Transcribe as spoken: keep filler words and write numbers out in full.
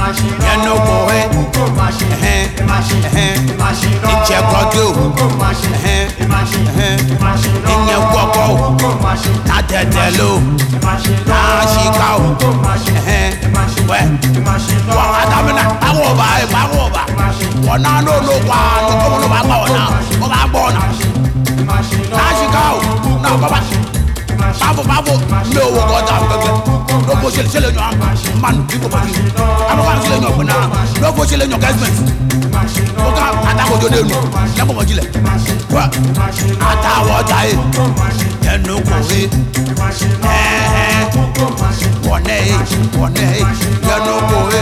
yẹnu kò he ìjẹ gbọdọ ìyẹn gbọkọ tàtẹtẹ ló àṣìká o wẹ wọn àtàmínà báwo bá báwo bá wọn náà ló ló wà lóko ló bá gbà wọn náà wọn bá gbọ náà àṣìká o náà bàbá báwo báwo mi ò wọ gọdà gẹgẹ lóko ṣẹlẹ̀ ṣẹlẹ̀ yàn mánu bí kò bá mi àwọn kan ṣẹlẹ̀ yàn pé náà lóko ṣẹlẹ̀ yàn gẹsìmẹǹtì ó ká àtàkùnjọ dé nu lẹ́kọ̀ọ́ mọ̀jílẹ̀ wá àtàwọ̀ ọ̀tá yìí ẹnu kò rí ẹ̀ẹ́ wọ̀nẹ́ yìí wọ̀nẹ́ yìí ẹnu kò rí.